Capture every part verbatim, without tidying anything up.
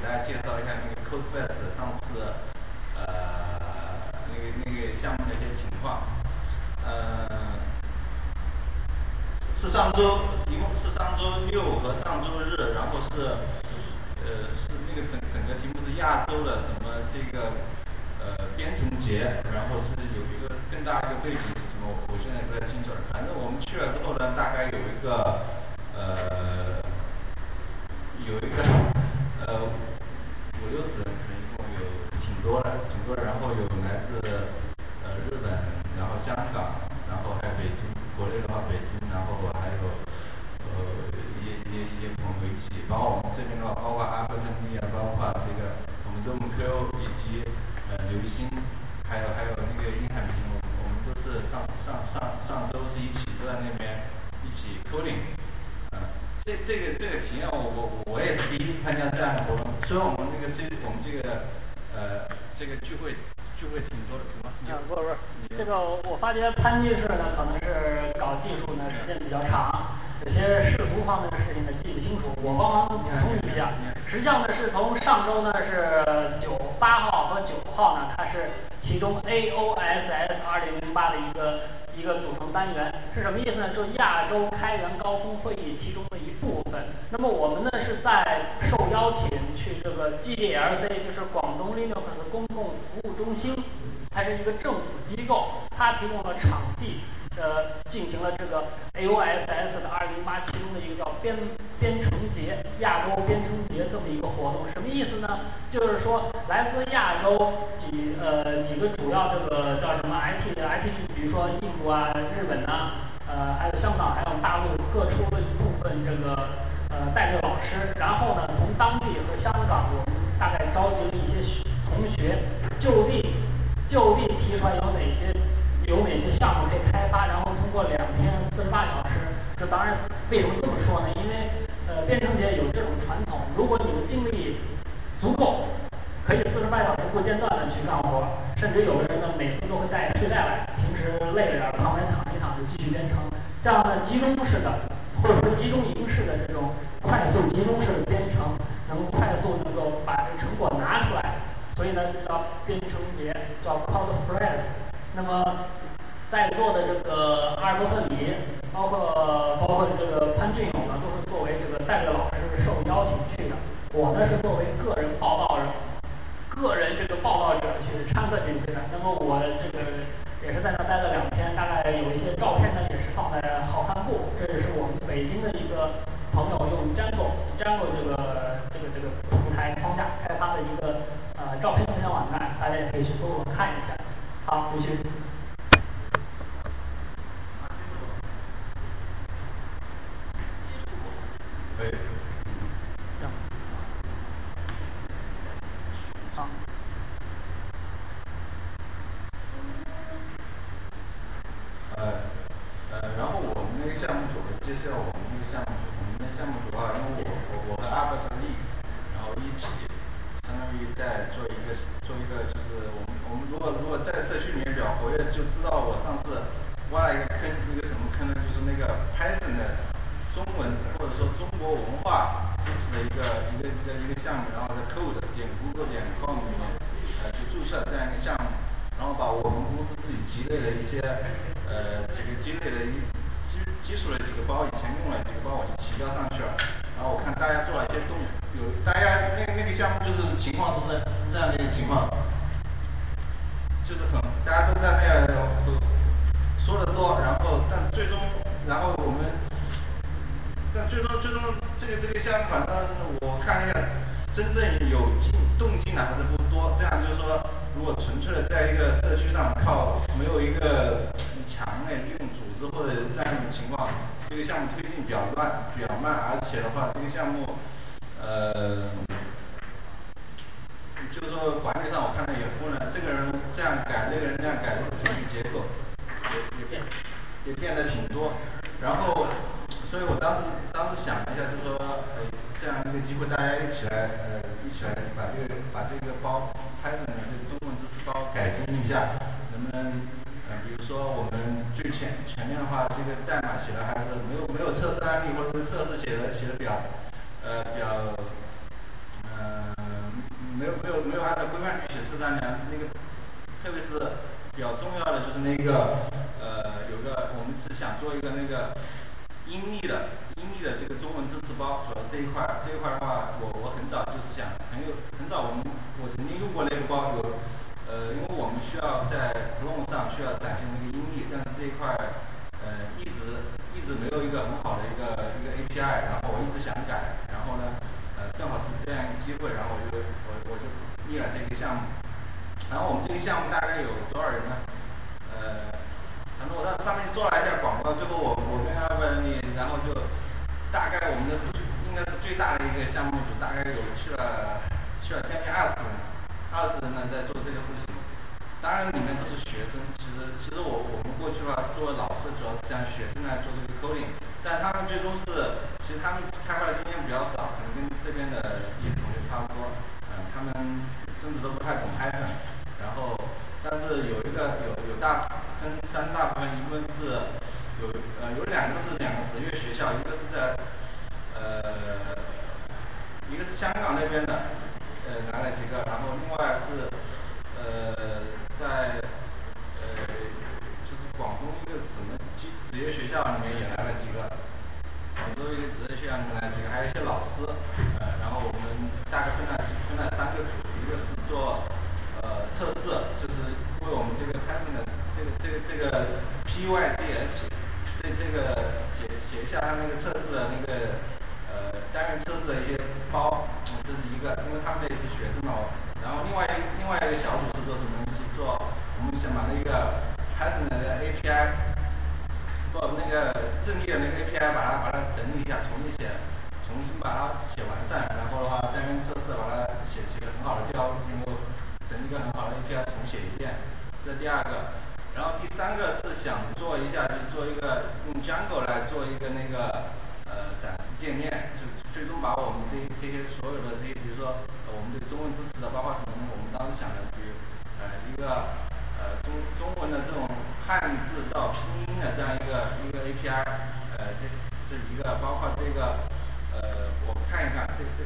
大家介绍一下那个 CodeFest 上次呃那个那个项目的一些情况。呃，是上周一共是上周六和上周日，然后是呃是那个整整个题目是亚洲的什么这个呃编程节，然后是有一个更大的一个背景是什么，我现在也不太清楚了。反正我们去了之后呢，大概有一个呃有一个呃五六十人，可能一共有挺多的，挺多的。然后有来自呃日本，然后香港，然后还有北京，国内的话北京，然后还有呃一些一些一些朋友一起，包括我们这边的话，包括阿伯特利啊，包括这个我们东姆 Q 以及呃刘鑫，还有还有那个殷海明，我们我们都是上上上上周是一起都在那边一起 coding。嗯，这这个这个体验我我我也是第一次参加这样的活动。虽然我们这个 C 我们这个呃这个聚会聚会挺多的，什么？ 啊，不是不是，这个我发觉潘女士呢，可能是搞技术呢时间比较长，有些视图方面的事情呢记不清楚。我帮忙补充一下，实际上呢是从上周呢是九八号和九号呢，它是其中 A O S S 二零零八的一个一个组成单元，是什么意思呢？就是亚洲开源高峰会议其中的一部分。那么我们呢是在受邀请去这个 G D L C， 就是广东 Linux 公共服务中心。它是一个政府机构，它提供了场地，呃，进行了这个 A O S S 的二零零八其中的一个叫编编程节，亚洲编程节这么一个活动，什么意思呢？就是说来自亚洲几呃几个主要这个叫什么 I T 的 I T 区，比如说印度啊、日本呐、呃，还有香港，还有大陆各出了一部分这个呃代课老师，然后呢，从当地和香港，我们大概召集了一些同学就地。就地提出来有哪些有哪些项目可以开发，然后通过两天四十八小时。这当然为什么这么说呢？因为呃编程节有这种传统，如果你的精力足够，可以四十八小时不间断的去干活，甚至有的人呢每次都会带睡袋来，平时累了点旁边躺一躺就继续编程。这样的集中式的或者说集中营式的这种快速集中式的编程，能快速能够把这个成果拿出来。所以呢，这叫编程节，叫 CodePress。那么，在座的这个阿尔伯特里，包括包括这个潘俊勇呢，都是作为这个代课老师受邀请去的。我呢是作为个人报道者，个人这个报道者去参赛进去的。那么我这个也是在那待了两天，大概有一些照片呢，也是放在好看部。这也是我们北京的一个朋友用 Django Django 这个这个这个平台框架开发的一个呃照片分享网站，大家也可以去搜索看一下。好，继续。 可以。 好。 呃呃，然后我们那个项目组，介绍我们那个项目组，我们那个项目组的话，因为我我我和阿伯特利，然后一起，相当于在做一个做一个，就是我们我们如果如果在社区里面比较活跃，就知道我上次挖了一个坑，一个什么坑呢？就是那个 Python 的中文或者说中国文化支持的一个一个一个一个项目，然后在 code 点 google 点 com 里面呃去注册这样一个项目，然后把我们公司自己积累的一些呃这个积累的一基基础的几个包，以前用了几个包我就提交上去了。然后我看大家做了一些动，有大家那那个项目就是情况是这是这样的一个情况，就是很大家都在那样说的多，然后但最终然后我们但最终最终这个这个项目反正我看一下，真正有进动静的还是不多。这样就是说，如果纯粹的在一个社区上靠没有一个强的利用组织或者这样一种情况，这个项目推进比较乱比较慢，而且的话这个项目呃就是说管理上我看到也不能这个人这样改，那个人这样改，这个程序结构也也变也变得挺多。然后所以我当时当时想了一下，就说呃这样一个机会，大家一起来呃一起来把这个把这个包拍的这个中文知识包改进一下，能不能呃比如说我们最前前面的话，这个代码写的还是没有没有测试案例，或者是测试写的写的比较呃比较呃丈量那个，特别是比较重要的就是那个呃，有个我们是想做一个那个英译的英译的这个中文支持包，主要这一块这一块的话，我我很早就是想很有很早我们我曾经用过那个包，有呃，因为我们需要在 Chrome 上需要展现那个音译，但是这一块呃一直一直没有一个很好的一个一个 A P I， 然后我一直想改，然后呢呃正好是这样一个机会，然后我就我我就立了这个项目。然后我们这个项目大概有多少人呢？呃，反正我在上面做了一下广告，最后我我跟阿文你，然后就大概我们的是应该是最大的一个项目组，大概有去了去了将近二十人，二十人呢在做这个事情。当然里面都是学生，其实其实我我们过去的话是作为老师，主要是向学生来做这个 coding， 但他们最终是其实他们开发的经验比较少，可能跟这边的一些同学差不多，嗯、呃，他们甚至都不太懂 Python。然后，但是有一个有有大分三大部分，一部分是有呃有两个是两个职业学校，一个是在呃一个是香港那边的，呃来了几个，然后另外是呃在呃就是广东一个什么职职业学校里面也来了几个，广州一个职业学校里面来了几个，还有一些老师，呃然后我们大概分了分了三个组，一个是做呃，测试就是为我们这个 Python 的这个这个这个 P Y D H 这这个写写一下它那个测试的那个呃单元测试的一些包，嗯，这是一个，因为他们也是学生嘛。然后另外一另外一个小组是做什么呢？就是做我们想把那个 Python 的 A P I， 不那个阵地的那个 A P I 把它把它整理一下，重新写，重新把它写完善，然后的话单元测试把它写写个很好的标，能够整一个很好的 A P I 重写一遍，这是第二个。然后第三个是想做一下，就是做一个用 Django 来做一个那个呃展示界面，就最终把我们这这些所有的这些，比如说、呃、我们这个中文支持的，包括什么呢？我们当时想的，比如呃一个呃中中文的这种汉字到拼音的这样一个一个 A P I， 呃这这一个，包括这个呃我看一看这这。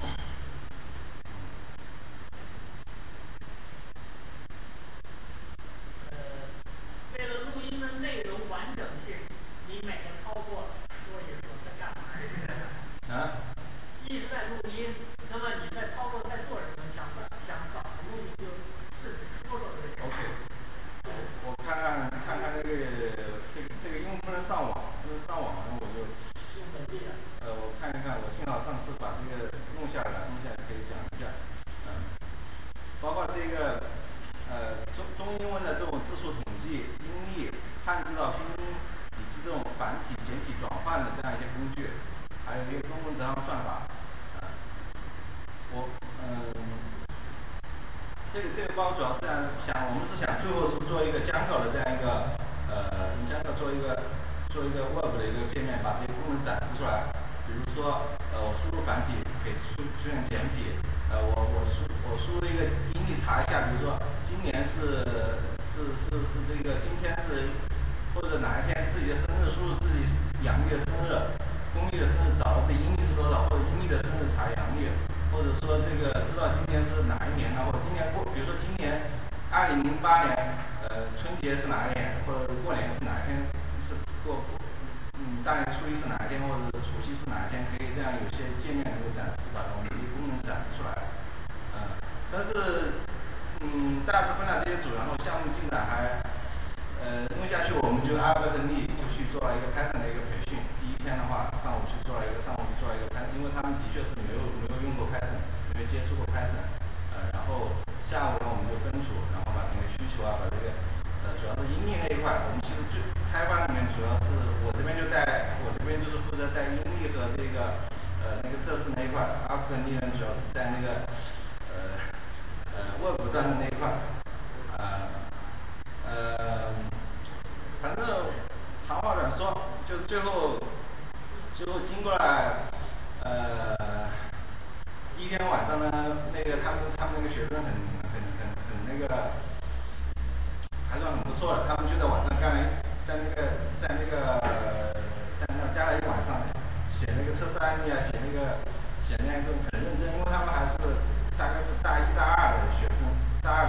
为了录音的内容完整性，你每个操作说一说在干嘛？ 啊？ 一直在录音，那么你在操作在做什么？想想找什么东西就试试说说就行。 OK， 我我看看看看那个这个这个因为不能上网，不能上网呢我就用本地的。 呃我看一看，我幸好上次把这个弄下来，弄下来可以讲一下，嗯，包括这个呃中中英文的这种字数统计、音译、汉字到拼音，以及这种繁体简体转换的这样一些工具，还有一个中文折行算法，啊、呃，我嗯。这个这个包主要是想，我们是想最后是做一个 Django 的这样一个呃，用 Django 做一个做一个 Web 的一个界面，把这些功能展示出来。比如说，呃，我输入繁体可以出出现简体，呃，我我输我输入一个音译查一下，比如说今年是是是是这个今天是或者哪一天自己的生日，输入自己阳历的生日，公历的生日，找到自己阴历是多少，或者阴历的生日查阳历。或者说这个知道今年是哪一年呢？或者今年过，比如说今年二零零八年，呃，春节是哪一年？或者过年是哪一天？是过，嗯，大年初一是哪一天？或者除夕是哪一天？可以这样有些界面能够展示，把我们这些功能展示出来。嗯，但是，嗯，大致分了这些组，然后项目进展还，呃，弄下去我们就阿尔伯特利就去做了一个 Python 的一个培训。第一天的话，上午去做了一个，上午去做了一个 Python，因为他们的确是没有没有用过 Python，没有接触过 Python，呃，然后下午呢我们就分组，然后把那个需求啊，把这个，呃，主要是音译那一块，我们其实最开发里面主要是我这边就带，我这边就是负责带音译和这个，呃，那个测试那一块，阿尔伯特利呢主要是带那个，呃，呃，Web 端的那一块，啊、呃，呃，反正长话短说，就最后最后经过了呃第一天晚上呢，那个他们他们那个学生很很很很那个，还算很不错的，他们就在晚上干了，在那个在那个在那待了一晚上，写那个测试案例啊，写那个写那个很认真，因为他们还是大概是大一大二的学生，大二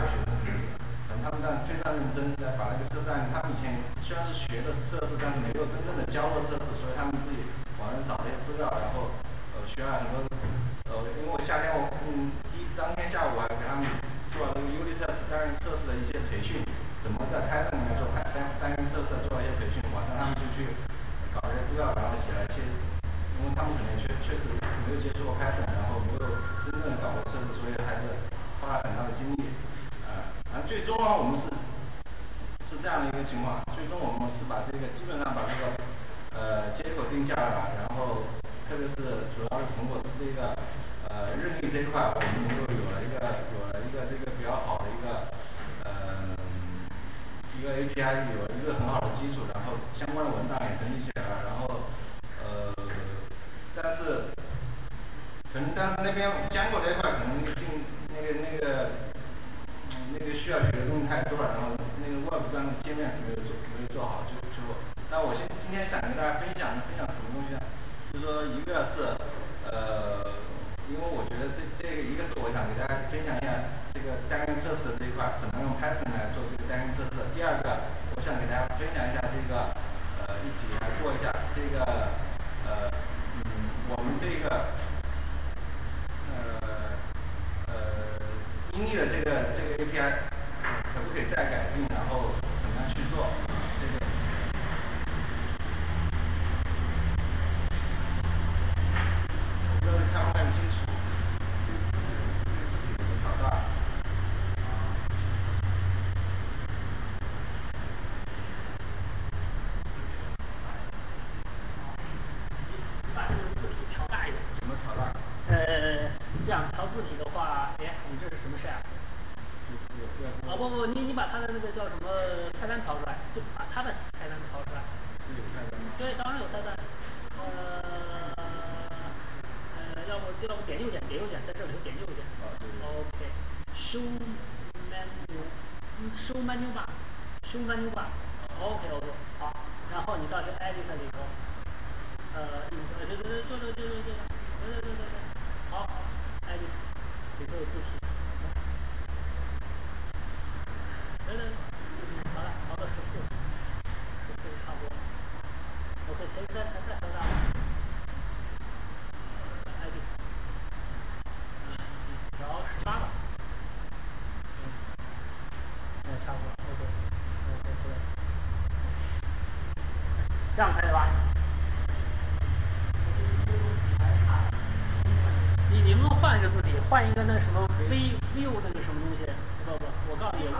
他们在非常认真在把那个测试案例，他们以前虽然是学的是测试，但是没有真正的交过测试，所以他们自己网上找了一些资料，然后呃学了很多呃，因为我夏天我嗯第一当天下午我还给他们做了这个 unit test 单元测试的一些培训，怎么在 Python 里面做单单元测试做了一些培训，晚上他们就去搞了一些资料，然后写了一些，因为他们可能确确实没有接触过 Python，然后没有真正的搞过测试，所以还是花了很大的精力。然后最终啊，我们是是这样的一个情况，最终我们是把这个基本上把这个呃接口定下来了，然后特别是主要的成果是这个呃日历这一块，我们能够有了一个有了一个这个比较好的一个呃一个 A P I， 有了一个很好的基础，然后相关的文档也整理起来了，然后呃但是可能但是那边江口这一块可能进那个那个。那个需要学的东西太多了，然后那个 Web 端的界面是没有做没有做好，就就那我先今天想跟大家分享分享什么东西呢？就是说一个是呃，因为我觉得这这个一个是我想给大家分享一下这个单元测试的这一块，怎么用 Python 来做这个单元测试。第二个，我想给大家分享一下这个呃，一起来做一下这个呃嗯，我们这个呃。呃，音译的这个这个 A P I 可不可以再改进，然后怎么样去做？这个我不知道看不看清楚，这个字体这个字体有没有调大？ 你把这个字体调大一点。 怎么调大？ 呃，这样调字体的话，哎，你这是什么事啊？啊不不，你你把它的那个叫什么菜单调出来，就把它的菜单调出来。 这有菜单吗？ 对，当然有菜单。呃呃，要不要不点右键，点右键，在这里头点右键。 啊，对对。 OK。Show menu，嗯，Show menu bar，Show menu bar。OK OK，好，然后你到这 Edit 里头，呃，对对对对对对对对对对对对对，好好 ，Edit 里头有字体。对对对，嗯，好了，调到十四，十四差不多。OK，可以再再再调大。I D， 调十八吧。嗯，那差不多。OK，OK， 可以。这样可以吧？你你们换一个字体，换一个那什么 V view 那个什么东西？不不，我告诉你。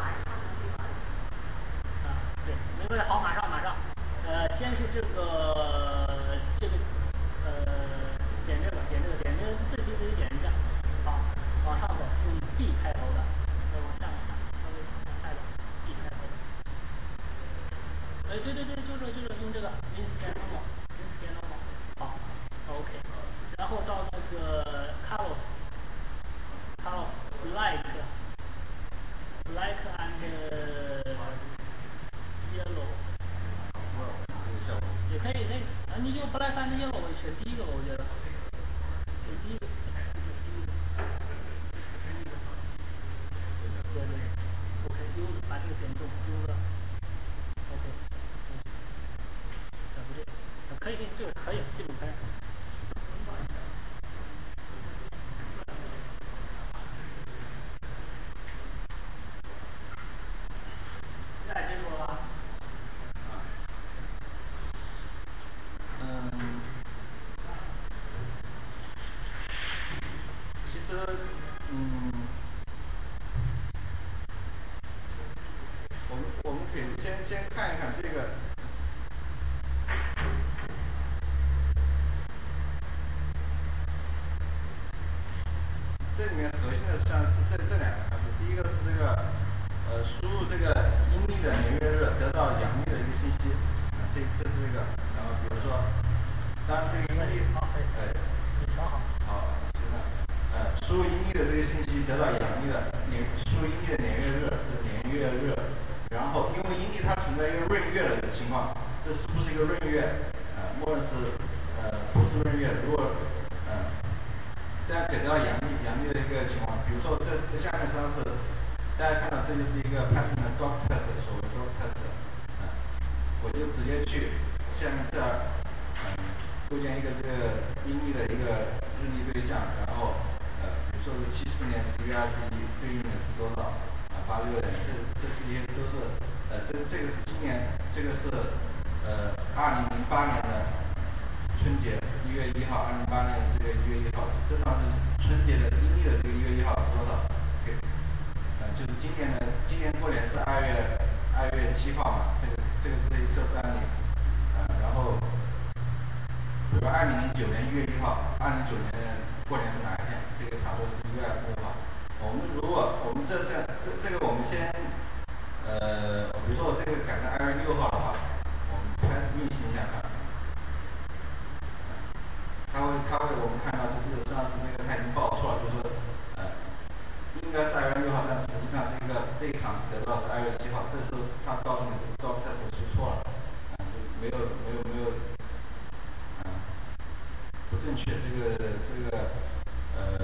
啊，对，没关系，好，马上马上。呃，先是这个这个呃，点这个点这个点这个字体得点一下。好，往上走，用 B 开头的，再往下往下，稍微往下一点 ，B 开头的。哎，对对对，就这就这用这个 Instant Normal，Instant Normal。好 ，OK。然后到那个 Colors，Colors Black。Black and yellow， 也可以，可以，啊，你就 black and yellow 选第一个吧，我觉得，选第一个，第一个，对对对 ，OK，优的，把这个点中，优的 ，OK， 嗯，啊不对，啊可以，可以，这个可以，基本可以。现在清楚了吧？ 嗯，其实嗯，我们我们可以先先看一看这个。这里面核心的像是这这两个函数，第一个是这个呃输入这个阴历的年月日得到阳历的一个信息，啊这这是这个，然后比如说，当然这个阴历， 好，可以， 哎， 你调好。 好，现在呃输入阴历的这个信息得到阳历的年，输入阴历的年月日的年月日，然后因为阴历它存在一个闰月的情况，这是不是一个闰月？呃，默认是呃不是闰月，如果呃。这样给到阳历阳历的一个情况，比如说这这下面实际上是大家看到这就是一个 Python 的 doc test， 所谓 doc test， 嗯，我就直接去下面这儿，嗯，构建一个这个音译的一个日历对象，然后呃，比如说是七四年十月二十一，对应的是多少？啊，八六年，这这这些都是，呃，这这个是今年，这个是呃二零零八年的春节一月一号，二零零八年这个一月一号，这上是春节的阴历的这个一月一号是多少？给，呃，就是今年的今年过年是二月二月七号嘛，这个这个是一测试案例，嗯、呃，然后比如二零零九年一月一号，二零零九年过年是哪一天？这个差不多是一月二十六号。我们如果我们这是这这个我们先，呃，比如说我这个改成二月六号的话，我们开始运行一下看。它会，它会，我们看到就是实际上是这个它已经报错了，就是说，呃，应该是二月六号，但实际上这个这一行得到是二月七号，这是它告诉你这个 doc test 是错了，嗯、呃，就没有没有没有，嗯、呃，不正确，这个这个呃，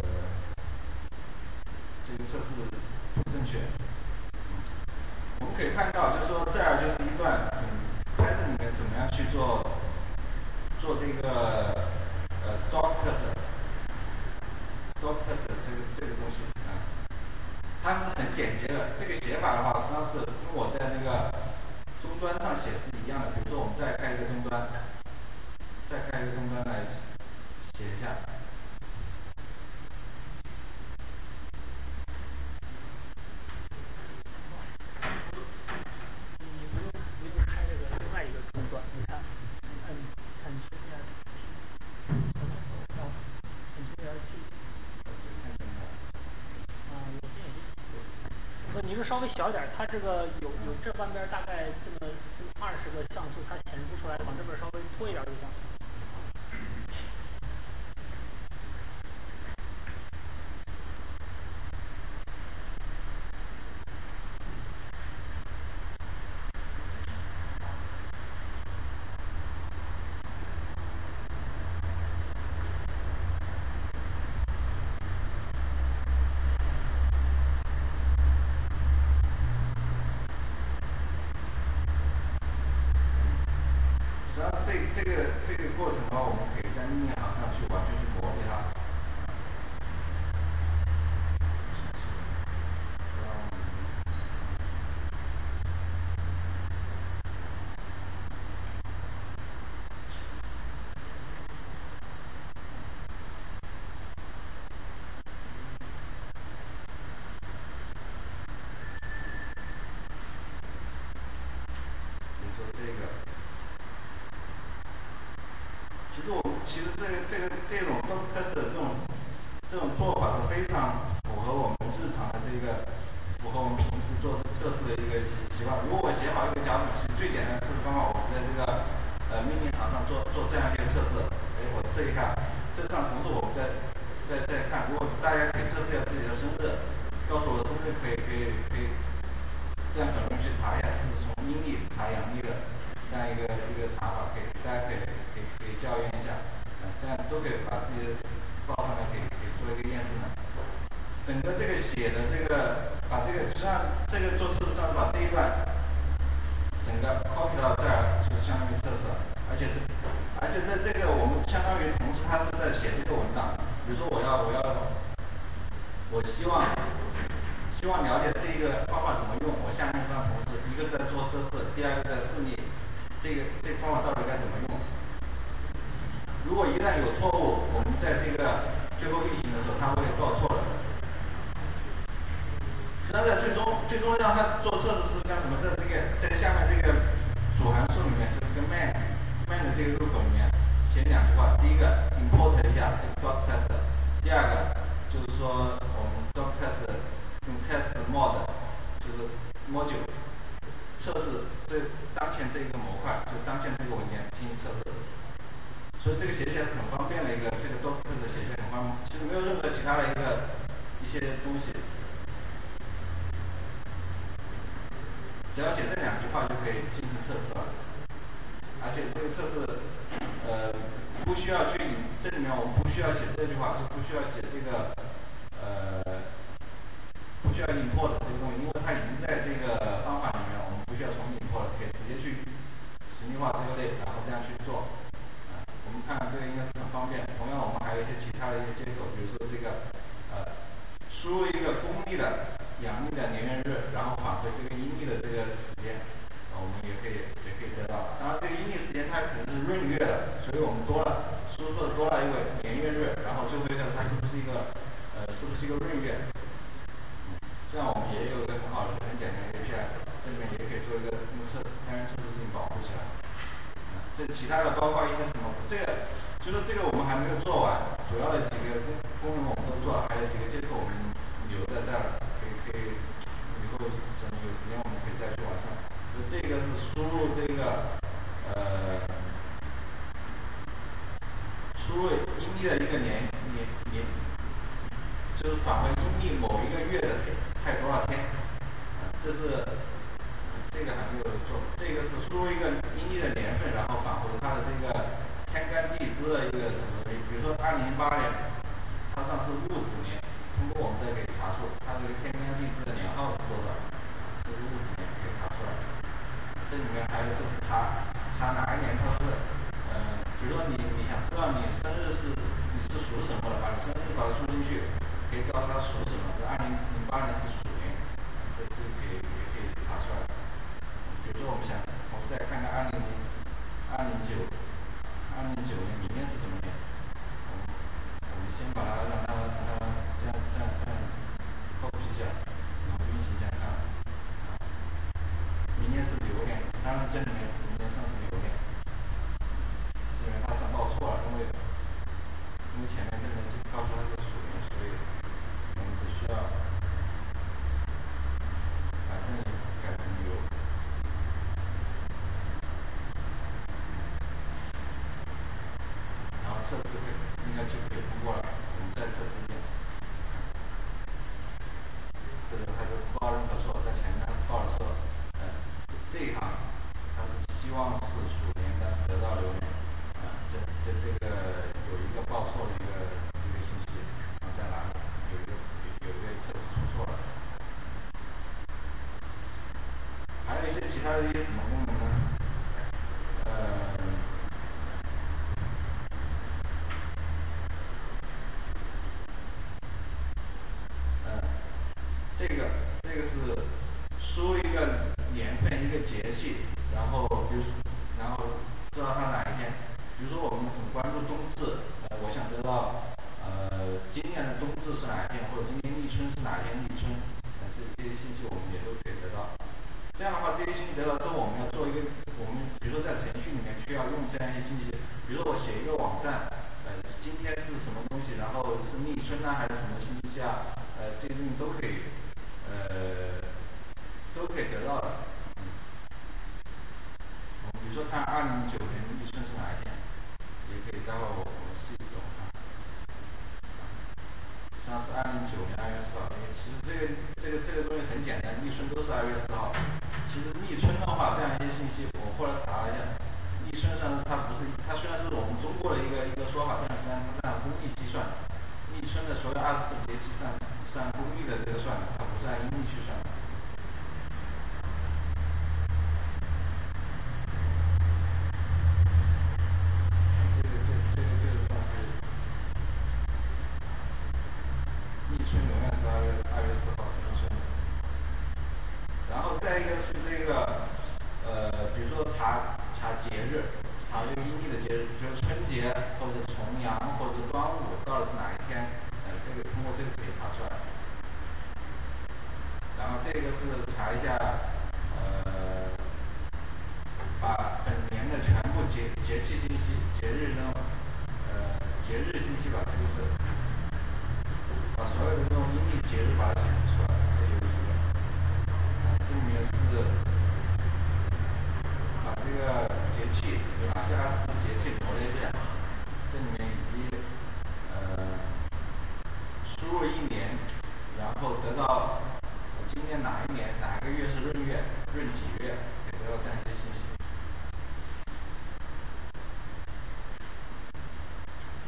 这个测试不正确。我们可以看到，就是说这儿就是一段，嗯 ，Python 里面怎么样去做做这个呃 doc test。doc test 这个这个东西啊，它是很简洁的。这个写法的话，实际上是跟我在那个终端上写是一样的。比如说，我们再开一个终端，再开一个终端来写一下。 你不用你不开这个另外一个终端，你看，看看这边，哦，你这边去，啊，我这也不，你是稍微小一点，它这个有有这半边大概这么这么二十个像素，它显示不出来，往这边稍微拖一点就行。 实际上这这个这个过程的话，我们可以在命令行上去完全去模拟它。比如说这个，其实我们其实这个这个这种 doc test 的这种这种做法是非常符合我们日常的这个符合我们平时做测试的一个习习惯。如果我写好一个脚本，其实最简单的测试方法，我是在这个呃命令行上做做这样一个测试。哎，我测一下，测试上同时我们在在在看，如果大家可以测试一下自己的生日，告诉我生日可以可以可以，这样很容易去查一下，这是从阴历查阳历的这样一个一个查法，可以大家可以可以可以校验一下，呃，这样都可以把自己的报上来，给给做一个验证的。整个这个写的这个，把这个实际上这个做测试上把这一段整个 copy 到这儿，就相当于测试了。而且这而且在这个我们相当于同时他是在写这个文档。比如说我要我要我希望希望了解这个方法怎么用，我下面这样同事一个在做测试，第二个在示例，这个这个方法到底该怎么用。如果一旦有错误，我们在这个最后运行的时候，它会报错的。实际上在最终最终让它做测试是干什么？在这个在下面这个主函数里面，就这个 main main 的这个入口里面写两句话。第一个 import 一下 doc test， 第二个就是说我们 doc test 用 test mode， 就是 module 测试这当前这一个模块，就当前这个文件进行测试。所以这个写起来是很方便的一个，这个 doc test 写起来很方便，其实没有任何其他的一个一些东西。只要写这两句话就可以进行测试了，而且这个测试，呃，不需要去这里面我们不需要写这句话，就不需要写这个，呃，不需需要 import 这个东西，因为它已经在这个方法里面，我们不需要重新 import，可以直接去实例化这个类，然后这样去做。啊，我们看这个应该是很方便。同样，我们还有一些其他的一些接口，比如说这个呃，输入一个公历的阳历的年月日，然后返回这个阴历的这个时间，啊，我们也可以也可以得到。当然，这个阴历时间它可能是闰月的，所以我们多了输入多了一个年月日，然后就会看它是不是一个呃是不是一个闰月。这样我们也有一个很好的、很简单的 A P I， 这里面也可以做一个用测单元测试进行保护起来。嗯，这其他的包括应该什么？这个就是这个我们还没有做完，主要的几个功功能我们都做了，还有几个接口我们留在这儿，可以可以以后什么有时间我们可以再去完善。就这个是输入这个呃输入阴历的一个年年年，就是返回阴历某一个月的还有多少天。这是这个还没有做，这个是输入一个阴历的年份，然后返回它的这个天干地支的一个什么东西，比如说二零零八年，它上是戊子年，通过我们这可以查出它这个天干地支的年号是多少，这是戊子年可以查出来。这里面还有就是查查哪一年它是，呃，比如说你你想知道你生日是你是属什么的，把你生日把它输进去，可以知道它属什么，是二零零八年是属年。这这个可以也可以查出来。比如说，我们想同时再看看二零零二零九二零九年明年是什么年？我们我们先把它让它让它这样这样这样 copy 一下，然后运行一下看。明年是牛年，当然这里面明年上是牛年，这里面它上报错了，因为因为前面这边告诉它是属年，所以我们只需要。把这里改成牛，然后测试应该就可以通过了。我们再测试一遍，这是它就不报任何错，在前面它报了说，呃，这一行它是希望是属年的得到流年，啊、呃，这这这个有一个报错的一个一个信息，然后在哪里有一个有有一个测试出错了。还有一些其他的一些什么功能呢？呃，呃，这个这个是输一个年份一个节气，然后比如然后知道它哪一天。比如说我们很关注冬至，呃，我想知道呃今年的冬至是哪一天，或者今年立春是哪一天立春，呃这这些信息我们也都可以得到。这样的话，这些信息得到之后，我们要做一个，我们比如说在程序里面需要用这样一些信息，比如说我写一个网站，呃，今天是什么东西，然后是立春啊，还是什么信息啊，呃，这些东西都可以，呃，都可以得到的。嗯，比如说看二零一九年立春是哪一天，也可以待会我我试一种看。像是二零一九年二月四号，其实这个这个这个东西很简单，立春都是二月四号。其实立春的话，这样一些信息，我后来查了一下，立春上它不是，它虽然是我们中国的一个一个说法，但是实际上它是按公历计算的。立春的所有二十四节气是按是按公历的这个算的，它不是按阴历去算的。这个这这个这个算是立春永远是二月二月四号立春的。然后再一个是这个，呃，比如说查查节日，查这个阴历的节日，比如说春节或者重阳或者端午到底是哪一天，呃，这个通过这个可以查出来。然后这个是查一下，呃，把本年的全部节节气信息、节日中，呃，节日信息吧，这个是把所有的这种阴历节日把它显示出来，这有一个。这里面是把这个节气有哪些二十四节气罗列一下，这里面以及呃输入一年，然后得到今年哪一年哪个月是闰月，闰几月，可以得到这样一些信息。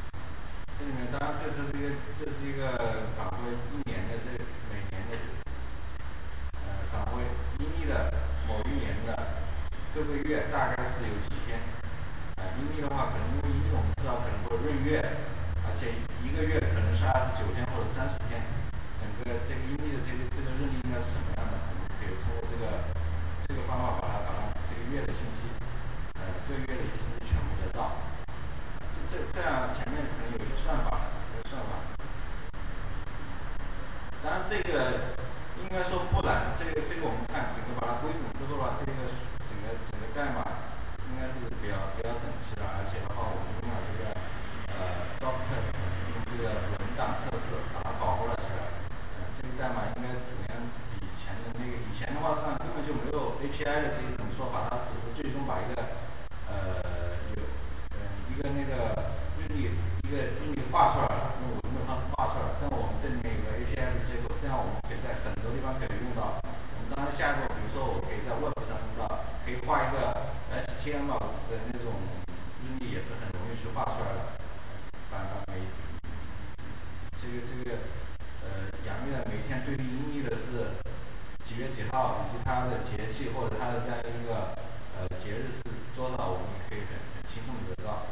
这里面当然这这是一个这是一个返回一年的这每年的月，而且一个月可能是二十九天或者三十天，整个这个阴历的这个这个日历应该是什么样的？我们可以通过这个这个方法把它把它这个月的信息，呃，各月的一些信息全部得到。这这样前面可能有一个算法，有一个算法。当然这个应该说不难，这个这个我们看整个把它规整之后啊，这个整个整个代码应该是比较比较整齐的，而且的话我们用了这个呃 Doctest 用这个文档测试把它保护了起来。呃，这个代码应该质量比以前的那个以前的话实际上根本就没有 A P I 的这一种说法，它只是最终把一个呃有呃一个那个日历一个日历画出来了，用文的方式画出来了，但我们这里面有个 A P I 的接口，这样我们可以在很多地方可以用到。我们当然下一步，比如说我可以在 Web 上用到，可以画一个 H T M L 的那种日历，也是很容易去画出来的。把把每这个这个呃阳历的每天对应阴历的是几月几号，以及它的节气或者它的这样一个呃节日是多少，我们也可以很很轻松的得到。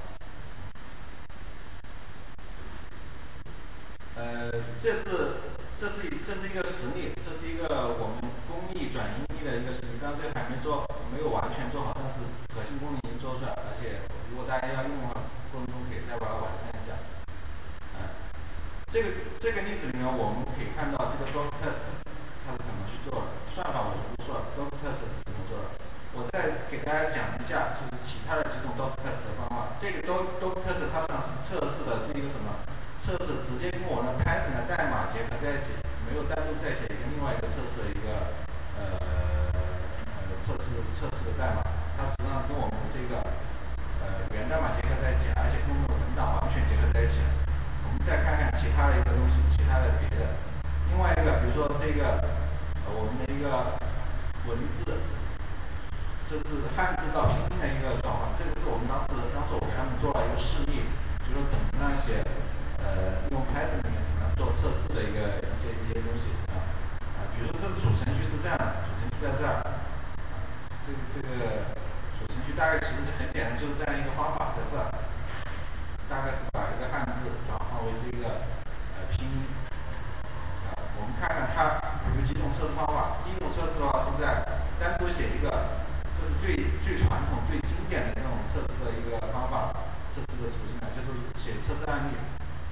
呃，这是这是这是一个实例，这是一个我们公历转阴历的一个实例，当然这个还没做，没有完全做好，但是核心功能已经做出来，而且如果大家要用的话，过程中可以再把它完善一下。呃，这个这个例子里面我们可以看到这个 Doctest 它是怎么去做的，算法我就不说了 ，Doctest 是怎么做的。我再给大家讲一下，就是其他的几种 Doctest 的方法。这个 Doctest 它实际上是测试的是一个什么？测试直接跟我们 Python 的代码结合在一起，没有单独再写一个另外一个测试的一个呃呃测试测试的代码，它实际上跟我们这个呃源代码结合在一起，而且跟我们的文档完全结合在一起。我们再看看其他的一个东西，其他的别的。另外一个，比如说这个呃我们的一个文字，这是汉字到拼音的一个转换，这个是我们当时当时我给他们做了一个示例，就说怎么样写。呃，用 Python 里面怎么样做测试的一个一些一些东西啊啊，比如说这个主程序是这样的，主程序在这儿，这个这个主程序大概其实很简单，就是这样一个方法在这儿，大概是把一个汉字转化为这个呃拼音啊，我们看看它有几种测试方法。第一种测试的话是在单独写一个，这是最最传统、最经典的那种测试的一个方法，测试的途径呢，就是写测试案例。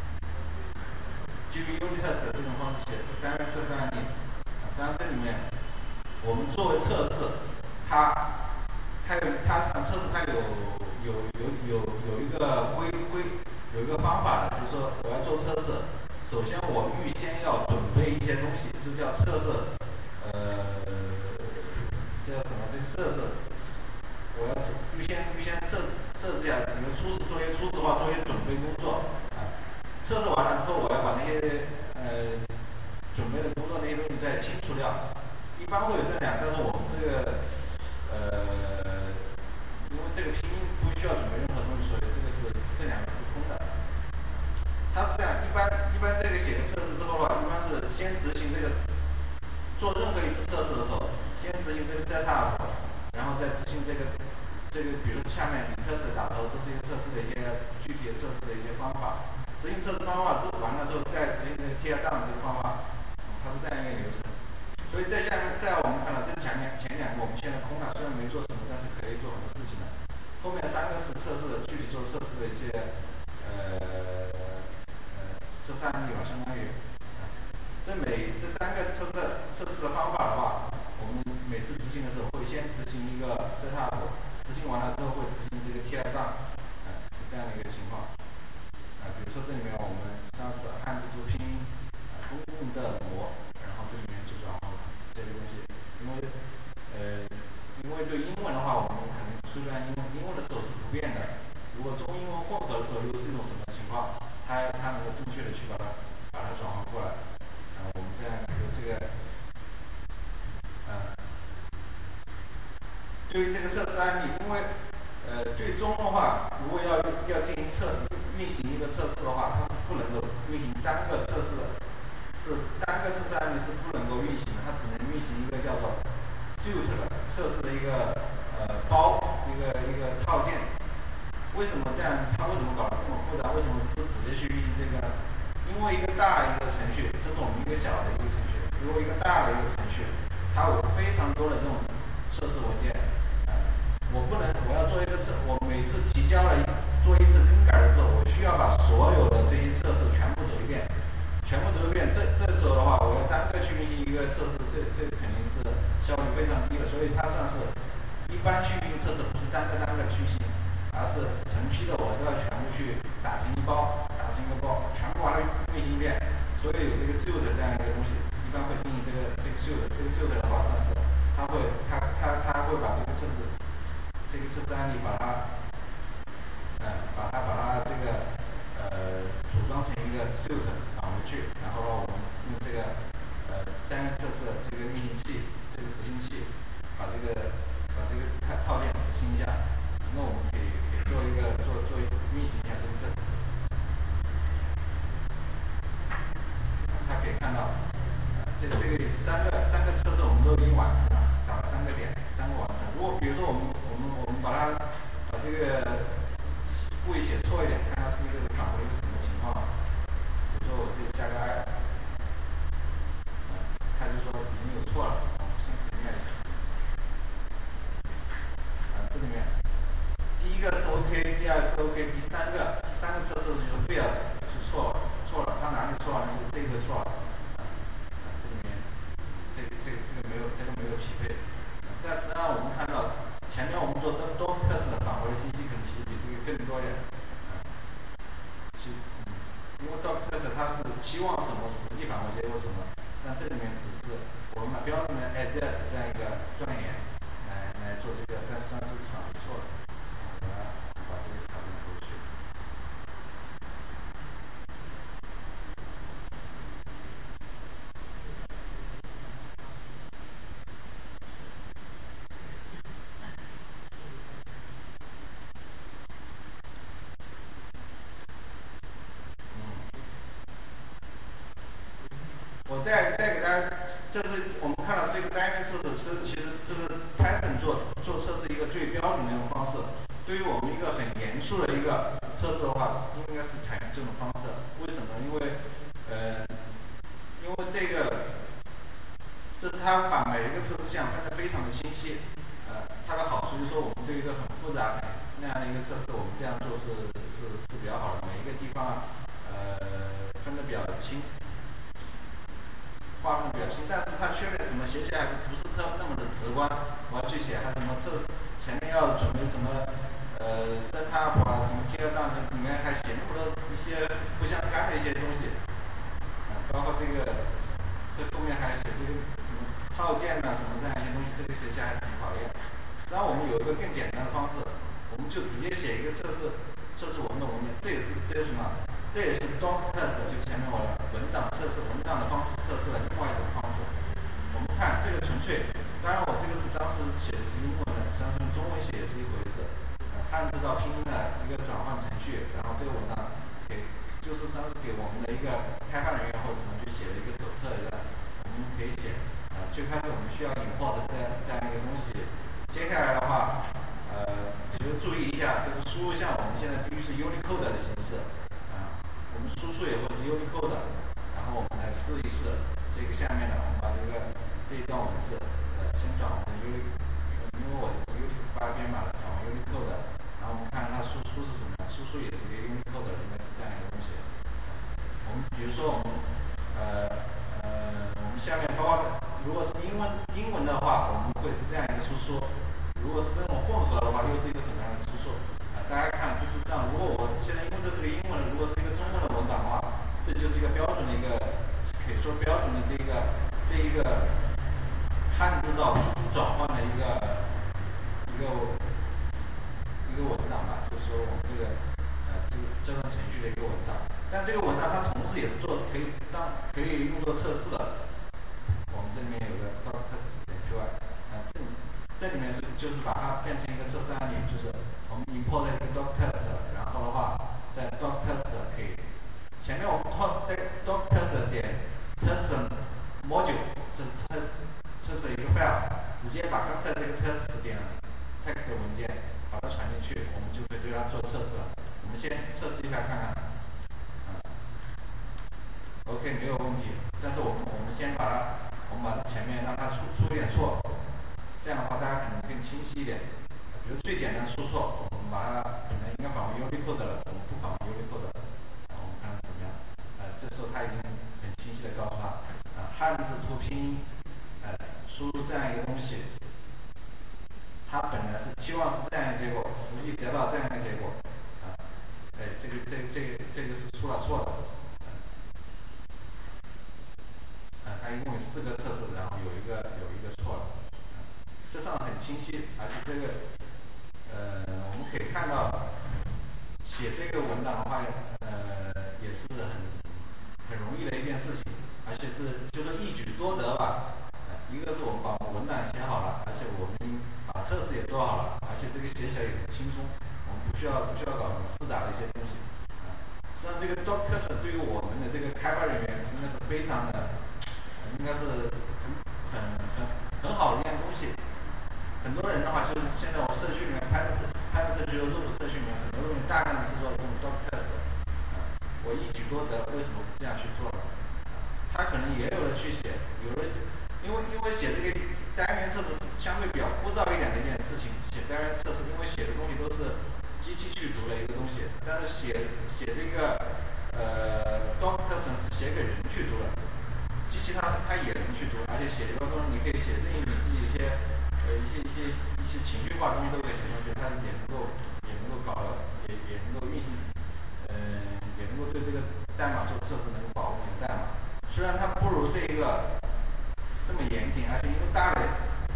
基于 unit test 这种方式写单元测试案例，当然这里面我们作为测试，它它有它实际上测试它有有有有有一个规规有一个方法的，就是说我要做测试，首先我预先要准备一些东西，就叫测试，呃，这叫什么？这个设置，我要预先预先设设置一下，比如初始做一些初始化做一些准备工作啊。测试完了之后，我要把那些呃准备的工作那些东西再清除掉。一般会有这两，但是我们这个呃，因为这个拼音不需要准备任何东西，所以这个是这两个是空的。它是这样，一般一般这个写个测试之后的话，一般是先执行这个做任何一次测试的时候，先执行这个 setup，然后再执行这个这个，比如下面 test 打头，这是一个测试的一些具体的测试的一些方法。执行测试方法做完了之后，再执行那个 tear down 这个方法，嗯，它是这样一个流程。所以在下面，在我们看到这前面前两个我们现在空了，虽然没做什么，但是可以做很多事情的。后面三个是测试的，具体做测试的一些呃呃测试案例吧，相当于。啊，这每这三个测试测试的方法的话，我们每次执行的时候会先执行一个 setup，执行完了之后会执行这个 tear down，呃，是这样的一个情况。啊，比如说这里面我们上次汉字读拼音，啊，公共的模，然后这里面就转换这些东西，因为呃，因为对英文的话，我们可能输出英文英文的时候是不变的，如果中英文混合的时候又是一种什么情况？它它能够正确的去把它把它转换过来。啊，我们这样有这个，呃，对于这个测试案例，因为呃，最终的话，如果要要进行测运行一个测试的话，它是不能够运行单个测试的，是单个测试案例是不能够运行的，它只能运行一个叫做 suite 的测试的一个呃包一个一个套件。为什么这样？它为什么搞得这么复杂？为什么不如果一个大的一个程序，它有非常多的这种测试文件，呃，我不能我要做一个测，我每次提交了做一次更改的时候，我需要把所有的这些测试全部走一遍，全部走一遍。这这时候的话，我要单个去运行一个测试，这这肯定是效率非常低的。所以它算是一般去运行测试不是单个单个去行，而是成批的我都要全部去打成一包，打成一个包，全部把它运行一遍。所以有这个 suite 这样一个东西，一般会定义这个这个 suite，这个 suite 的话算是，它会它它它会把这个测试这个测试案例把它，嗯，把它把它这个呃组装成一个 suite 绑回去，然后我们用这个呃单元测试这个运行器这个执行器把这个把这个套套件执行一下，那我们可以可以做一个做做运行一下这个测试。大家可以看到，这这个三个三个测试我们都已经完成了，打了三个点，三个完成。如果比如说我们我们我们把它把这个故意写错一点，看它是一个返回一个什么情况。比如说我这里加个 i， 嗯，它就说已经有错了，我们先肯定一下。啊，这里面第一个是 OK， 第二个是 OK， 第三个第三个测试就是 fail， 是错了错了，它哪里错了？就是这个错了。这里面，这个这个这个没有这个没有匹配，但实际上我们看到前面我们做多多测试的返回的信息可能其实比这个更多一点，是，因为多测试它是期望什么，实际返回结果什么，但这里面只是我们把标准的 as 这样一个断言来来做这个，但实际上这个场是错的，我们把这个调整回去。我再再给大家，这是我们看到这个单元测试是其实这是 Python 做做测试一个最标准的一种方式。对于我们一个很严肃的一个测试的话，应该是采用这种方式。为什么？因为呃，因为这个这是它把每一个测试项分得非常的清晰。呃，它的好处就是说我们对一个很复杂那样的一个测试，我们这样做是是是比较好的。每一个地方呃分得比较清。划分比较清，但是它缺点什么？写起来不是特那么的直观。我要去写还什么测，前面要准备什么呃 set up 啊，什么 tear down，这里面还写那么多一些不相干的一些东西。啊、呃，包括这个这后面还写这个什么套件啊什么这样一些东西，这个写起来很讨厌。实际上我们有一个更简单的方式，我们就直接写一个测试测试文的文件，这也是这是什么？这也是 doc test， 就前面我的文档测试文档的方式测试的另外一种方式。我们看这个纯粹，当然我这个是当时写的是英文的，实际上用中文写是一回事。呃，汉字到拼音的一个转换程序，然后这个文档给就是实际上是给我们的一个开发人员或者什么去写的一个手册一样，我们可以写。呃，最开始我们需要 import 这样这样一个东西，接下来的话，呃，比如注意一下这个输入项，我们现在必须是 Unicode 的形式。啊，我们输出也会是 Unicode， 然后我们来试一试这个下面的，我们把这个这一段文字，呃，先转换成 Unicode，因为我是 Unicode 发编码的，转换 Unicode，然后我们看它输出是什么，输出也是一个 Unicode，应该是这样一个东西。我们比如说我们，呃呃，我们下面包括如果是英文英文的话，我们会是这样一个输出；如果是这种混合的话，又是一个什么样的输出？啊、呃，大家看，这是这样。如果我现在因为这是个英文的，如果是一个中文的文档的话，这就是一个标准的一个，可以说标准的这个这一个汉字到拼音转换的一个一个一个文档吧，就是说我们这个呃这个这段程序的一个文档。但这个文档它同时也是做可以当可以用作测试的。我们这里面有个 doc test 点 py， 啊，这这里面是就是把它变成一个测试案例，就是我们 import 一个 doc test， 然后的话在 doc test 可以前面我们 doc doc test 点 test module， 这是 test test 一个 file， 直接把刚才这个 test 点 text 文件把它传进去，我们就可以对它做测试了。我们先测试一下看看。OK， 没有问题。但是我们我们先把它出一点错，这样的话大家可能更清晰一点。比如最简单的输错，我们把它本来应该访问 Unicode 了，我们不访问 Unicode，我们看看怎么样。呃，这时候他已经很清晰的告诉他，啊、呃，汉字图拼音，呃，输入这样一个东西，他本来是期望是这样一个结果，实际得到这样一个结果，啊、呃，哎，这个这个这个这个是出了错的。呃，它一共有四个测试，然后有一个有一个错了，呃，这上很清晰，而且这个，呃，我们可以看到，写这个文档的话，呃，也是很很容易的一件事情，而且是就是一举多得吧。呃，一个是我们把文档写好了，而且我们把测试也做好了，而且这个写起来也很轻松，我们不需要不需要搞很复杂的一些东西。啊、呃，实际上这个 Docker 对于我们的这个开发人员应该是非常的。应该是很很很很好的一样东西。很多人的话，就是现在我社区里面拍的拍的这些肉组社区里面，很多人大量的是说这种 Docker，呃，我一举多得，为什么不这样去做呢？他可能也有人去写，有人因为因为写这个单元测试相对比较枯燥一点的一件事情，写单元测试，因为写的东西都是机器去读的一个东西，但是写写这个呃 Docker 是写给人去读的。机器它它也能去读，而且写的过程中你可以写任意你自己一些呃一些一些一些情绪化的东西都可以写上去，它也能够也能够搞也也能够运行，呃也能够对这个代码做测试，能够保护你的代码。虽然它不如这个这么严谨，而且因为大的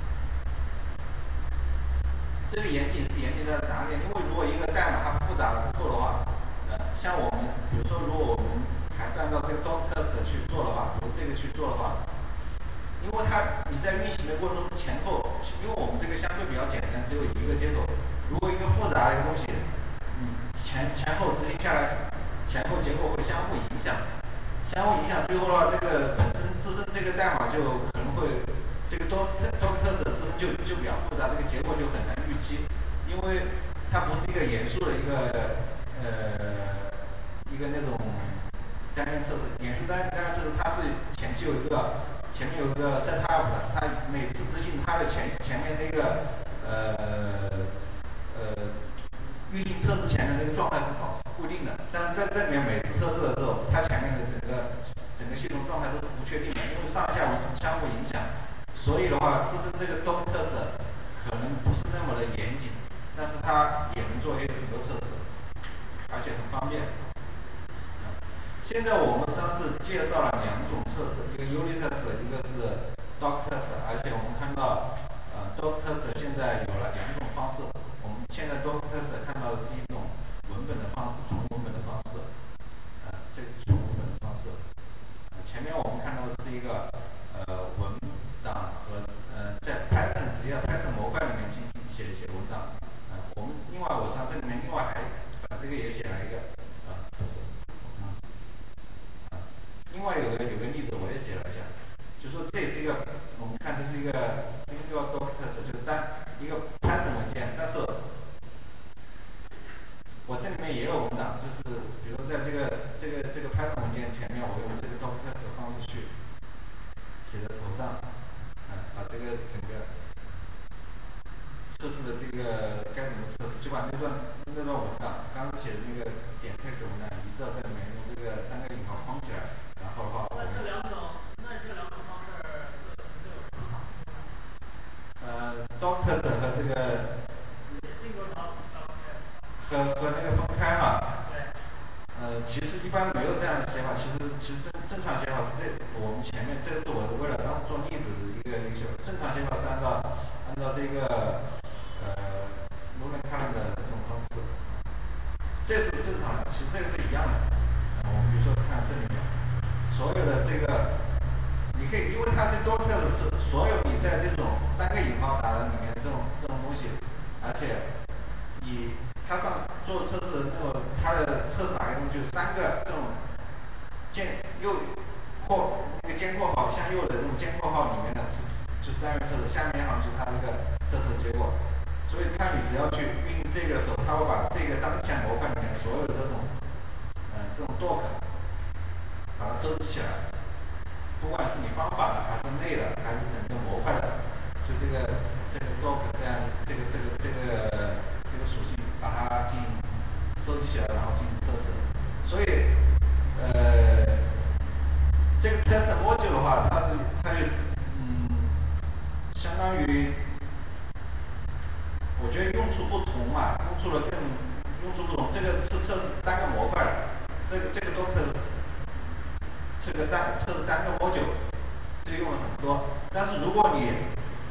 这个严谨是严谨在哪里？因为如果一个代码它复杂的不够的话，呃像我们比如说如果我们还是按照这个 Docker 去做的话，比如这个去做的话。因为它你在运行的过程中前后，因为我们这个相对比较简单，只有一个接口。如果一个复杂的一个东西，你前前后执行下来，前后结构会相互影响，相互影响，最后的话，这个本身自身这个代码就可能会，这个多多特色自身就就比较复杂，这个结果就很难预期，因为它不是一个严肃的一个呃一个那种单元测试，严肃单单元测试它是前期有一个。前面有一个 set up 的，它每次执行它的前前面那个呃呃预定测试前的那个状态是保持固定的，但是在这里面每次测试的时候，它前面的整个整个系统状态都是不确定的，因为上下文相互影响，所以的话，自身这个 Docker 测试可能不是那么的严谨，但是它也能做很多测试，而且很方便。现在我们实际上是介绍了两种测试，一个 unit test，一个是 Docker test，而且我们看到，呃 Docker test 现在有了两种方式。我们现在 Docker test 看到的是一种文本的方式，纯文本的方式，呃，这个是纯文本的方式。呃，前面我们看到的是一个呃文档和呃在 Python 直接 Python 模块里面进行写一些文档。呃，我们另外我实际上这里面另外还把这个也写了一个呃测试。另外有个有个例子我也写了一下，就说这也是一个我们看这是一个 single docker test，就是单一个 Python 文件，但是我这里面也有文档，就是比如在这个这个这个 Python 文件前面，我用这个 docker test 的方式去写在头上，嗯、呃，把这个整个测试的这个该怎么测试，就把那段那段文档刚刚写的那个点 text 文档移到这里面，用这个三个引号框起来。然后的话， 那这两种，那这两种方式都有什么好处呢？ 呃 ，Docker 和这个和和那个分开嘛。 对。 呃，其实一般没有这样的写法，其实其实正正常写法是这，我们前面这是我为了当时做例子的一个一个写法，正常写法是按照按照这个呃 Roland Callen 的这种方式，这是正常的，其实这个是一样的。呃、我们比如说看这里面。所有的这个，你可以，因为它这 Docker 是所有你在这种三个引号打的里面这种这种东西，而且以它上做测试的那种，它的测试哪个东西，就是三个这种尖右括那个尖括号向右的这种尖括号里面的是就是单元测试，下面一行就是它这个测试结果。所以它你只要去运行这个的时候，它会把这个当前模块里面所有的这种嗯、呃、这种 doc。把它收集起来，不管是你方法的，还是内的，还是整个模块的， 这用了很多。但是如果你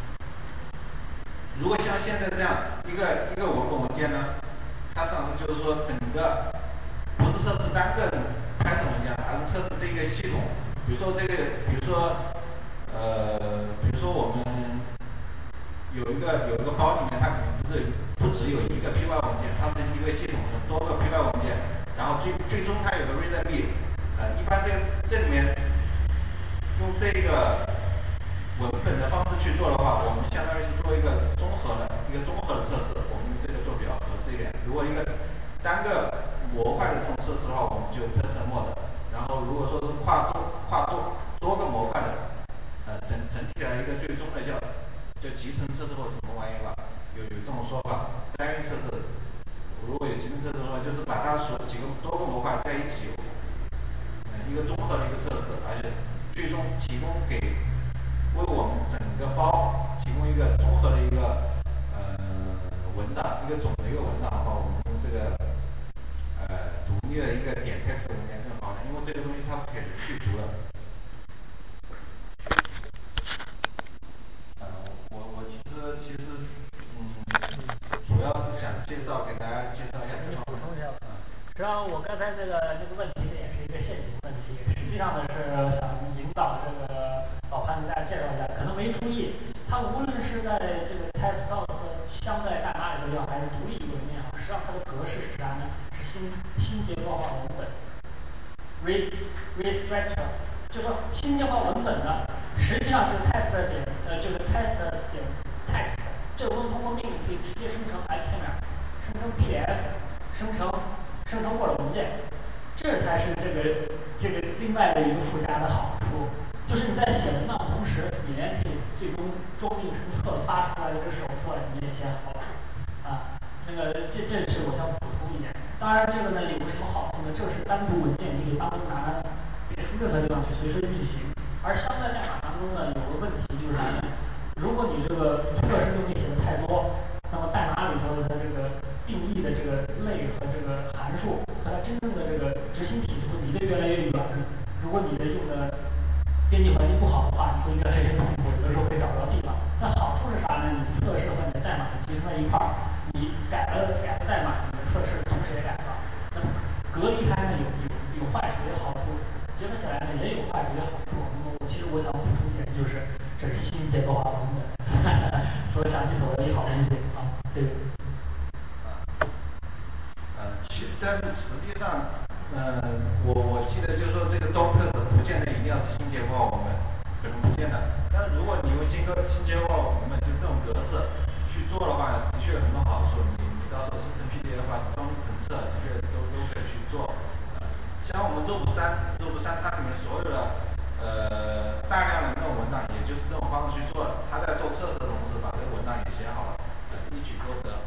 如果像现在这样一个一个文本文件呢，它实际上是就是说整个不是测试单个 Python 文件，而是测试这个系统。比如说这个，比如说呃，比如说我们有一个有一个包里面，它可能不是不只有一个 P Y 文件，它是一个系统的多个 P Y 文件，然后最最终它有个 readme， 呃，一般这个这里面用这个文本的方式去做的话，我们相当于是做一个综合的一个综合的测试，我们这个做比较合适一点。如果一个单个模块的这种测试的话，我们就 custom mode。然后如果说是跨多跨多多个模块的，呃，整整体的一个最终的叫叫集成测试或者什么玩意吧，有有这种说法。单元测试，如果有集成测试的话，就是把它所几个多个模块在一起，呃，一个综合的一个测试，而且最终提供给为我们整个包提供一个综合的一个呃文档，一个总的一个文档的话，我们用这个呃独立的一个点 text 文件更好，因为这个东西它是可以去读的。呃，我我其实其实嗯，主要是想介绍给大家介绍一下这方面。 补充一下吧。实际上我刚才这个这个问题呢，也是一个陷阱问题。实际上呢是想引导这个老潘给大家介绍一下，可能没注意，它无论是在这个 TestDocs 镶在代码里头也好，还是独立文件也好，实际上它的格式是啥呢？是新新结构化文本 ，re restructure， 就说新结构化文本呢，实际上是 test 点呃就是 test 点 text， 这个东西通过命令可以直接生成 H T M L， 生成 P D F， 生成生成 Word 文件，这才是这个这个另外的一个附加的好处，就是你在写文档的同时，你连可以最终装订成册发出来的这手册你也写好了啊。那个这这是我想补充一点。当然这个呢有个什么好处呢？这是单独文件，你可以当拿别出任何地方去随时运行。而镶在代码当中呢，有个问题就是啥呢？如果你这个测试用例写的太多，那么代码里头的这个定义的这个类和这个函数和它真正的这个执行体就会离得越来越远。如果你的用的编辑环境不好的话，你会越来越痛苦，有的时候会找不着地方。那好处是啥呢？你测试和你的代码集成在一块儿，你改了改了代码，你的测试同时也改了。那么隔离开呢有有有坏处也有好处，结合起来呢也有坏处也有好处。那么我其实我想补充一点就是，这是新结构化文本，所想其所谓好东西啊，对。 呃，其但是实际上，呃，我我记得就是说这个 Docker 不见得一定要是新结构化文本，可能不见得。但是如果你用新个新结构化文本就这种格式去做的话，的确有很多好处。你你到时候生成 P D F 啊，装成册，的确都都可以去做。呃，像我们 Rob 三 Rob 三它里面所有的呃大量的那种文档，也就是这种方式去做的。他在做测试的同时，把这个文档也写好了，呃，一举多得。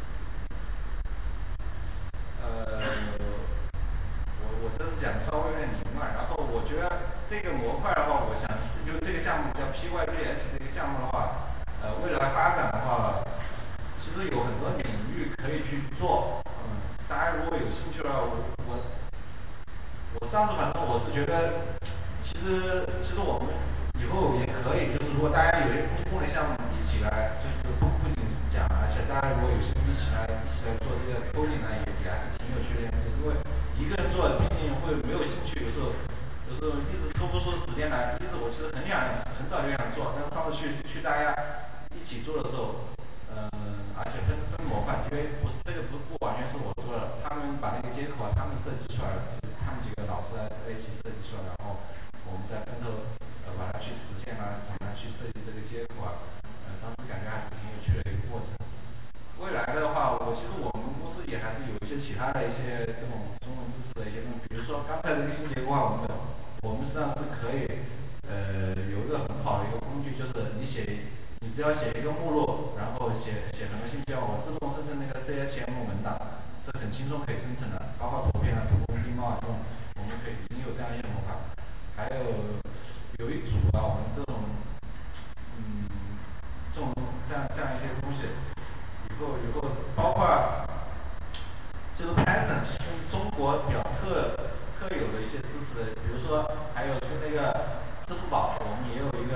呃，我我这是讲的稍微有点凌乱，然后我觉得这个模块的话，我想就这个项目叫 P Y D H 这个项目的话，呃，未来发展的话，其实有很多领域可以去做。嗯，大家如果有兴趣的话，我我我上次反正我是觉得，其实其实我们以后也可以，就是如果大家有一个公共的项目一起来，就是不不仅是讲，而且大家如果有兴趣一起来一起来做这个 coding 呢，也也还是挺有趣的一件事。因为一个人做，毕竟会没有兴趣，有时候有时候一直抽不出时间来。一直我其实很想很早就想做，但是上次去去大家一起做的时候，嗯、呃，而且分分模块，因为不是这个不不完全是我做的，他们把那个接口啊，他们设计出来了，就是他们几个老师在在一起设计出来，然后我们再分头呃把它去实现啊，怎么样去设计这个接口啊，呃，当时感觉还是挺有趣的一个过程。未来的话，我其实我们公司也还是有一些其他的一些这种中文知识的一些东西，比如说刚才这个新结构化文本，我们实际上是可以呃有一个很好的一个工具，就是你写你只要写一个目录，然后写写很多信息，我自动生成那个 C H M 文档，是很轻松可以生成的，包括图片啊、图工、地貌啊这种，我们可以已经有这样一些模块。还有有一组啊，我们这种嗯这种这样这样一些东西，以后以后包括就是 Python 是中国比较特特有的一些支持的，比如说还有跟那个支付宝，我们也有一个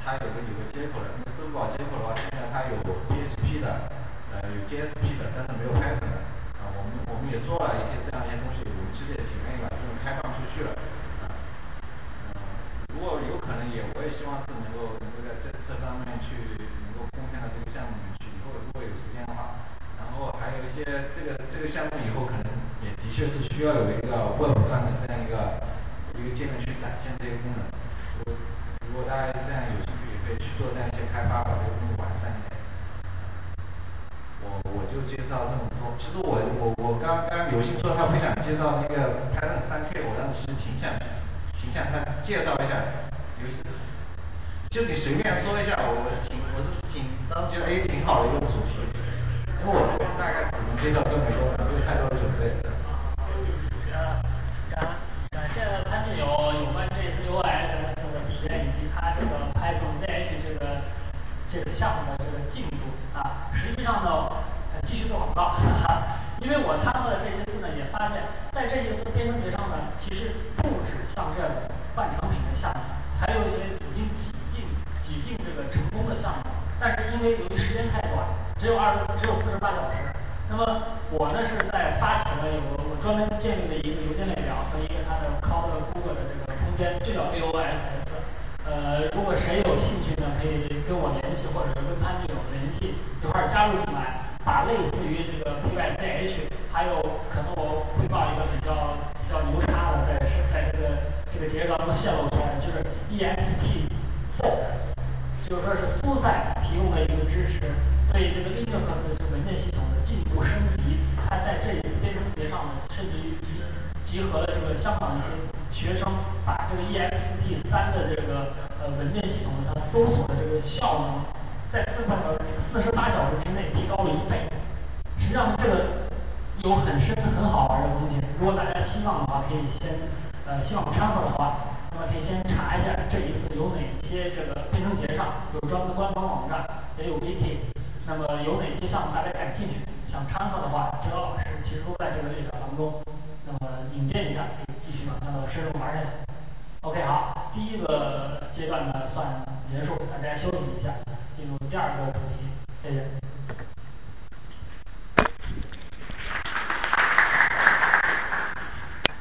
它有个有个接口的，那个支付宝接口的话，现在它有 P H P 的，呃，有 J S P 的，但是没有 Python 的。啊，我们我们也做了一些这样一些东西，我们其实也挺愿意把这种开放出去了。啊，嗯，如果有可能也，我也希望是能够能够在这这方面去能够贡献到这个项目里面去。以后如果有时间的话，然后还有一些这个这个项目以后可能也的确是需要有一个 Web 端的这样一个一个界面去展现这些功能。如如果大家这样有兴趣，也可以去做这样一些开发，把这个东西完善一点。我我就介绍这么多。其实我我我刚刚有幸说他不想介绍那个 Python 三 K，我当时其实挺想挺想他介绍一下，有时就你随便说一下，我我是挺我是挺当时觉得哎挺好的一个主题，因为我大概只能介绍这么多，没有太多的准备。 呃，感感谢参与有有关这次 U I S 的体验以及它这个 Python Z H 这个这个项目的这个进度啊。实际上呢，呃，继续做广告，哈哈，因为我参和的这一次呢，也发现，在这一次编程节上呢，其实不止像这样的半成品的项目，还有一些已经几近几近这个成功的项目，但是因为由于时间太短，只有二只有四十八小时。那么我呢是在发起了有我专门建立了一个邮件列表和一个它的 Cloud Google 的这个空间，就叫 A O S S。呃，如果谁有兴趣呢，可以跟我联系，或者是跟潘总有联系，一块儿加入进来，把类似于这个 P Y Z H，还有可能我汇报一个比较比较牛叉的，在是在这个这个节日当中泄露出来的，就是 E X T 四。就是说是苏塞提供的一个支持，对这个 Linux 这个文件系统的进一步升级，它在这一次编程节上呢，甚至于集集合了这个香港一些学生，把这个 E X T 三的这个呃文件系统的它搜索的这个效能，在四个四十八小时之内提高了一倍。实际上这个有很深很好玩的东西，如果大家希望的话，可以先呃希望掺和的话。那么可以先查一下这一次有哪些这个编程节上有专门的官方网站，也有 wiki。那么有哪些项目大家感兴趣，想掺和的话，哲老师其实都在这个列表当中。那么引荐一下，可以继续往下头深入玩下去。OK， 好，第一个阶段呢算结束，大家休息一下，进入第二个主题，谢谢。